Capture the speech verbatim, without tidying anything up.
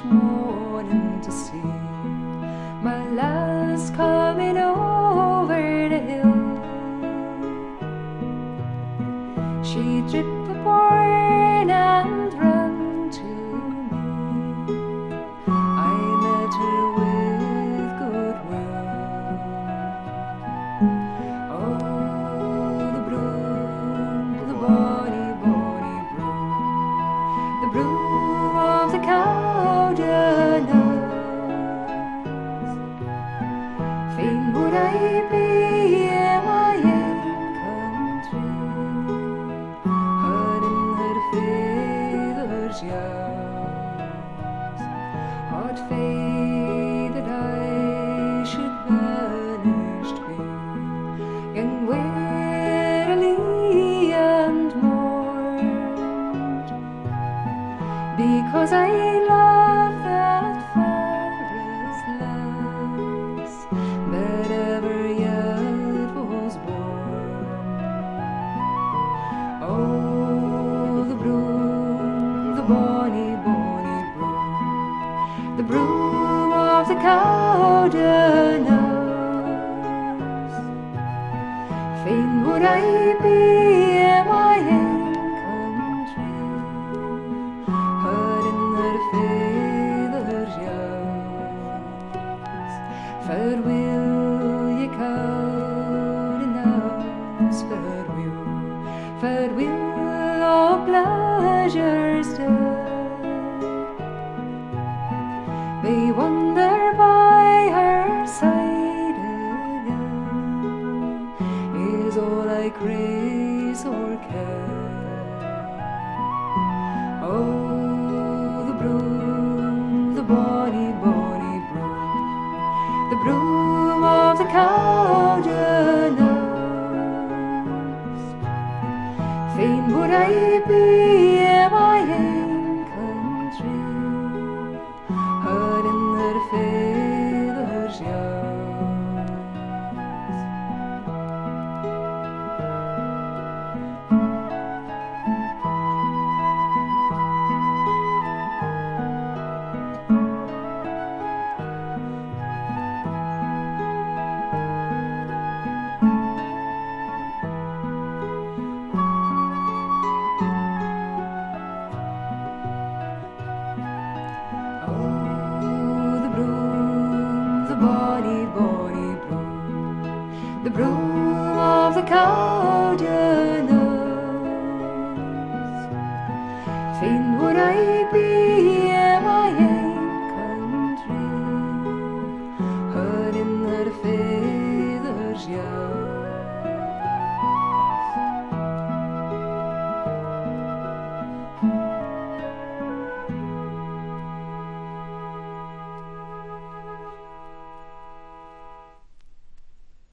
each morning to see my lass coming over the hill. She tripped the barn and ran to me. I met her with goodwill. Oh, the broom, the bonny, bonny broom, the broom of the Cowden hills. Fain would I be in my own country, I'd fain that I should vanished be, young wearily and mourned, because I love that fairest lass that ever yet was born. Oh, the broom, the bonny, bonny broom, the broom of the Cowden hills. Fain would I be in my own country, hiding her feathers youngs. Farewell, ye Cowden hills, farewell, farewell, oh pleasure's day. They wander by her side again, is all I crave or care. Oh, the broom, the bonny, bonny broom, the broom of the Cowden hills. Fain would I be in my own country, hiding her feathers youngs. Bonny, bonny broom, the broom of the Cowden hills. Fain would I be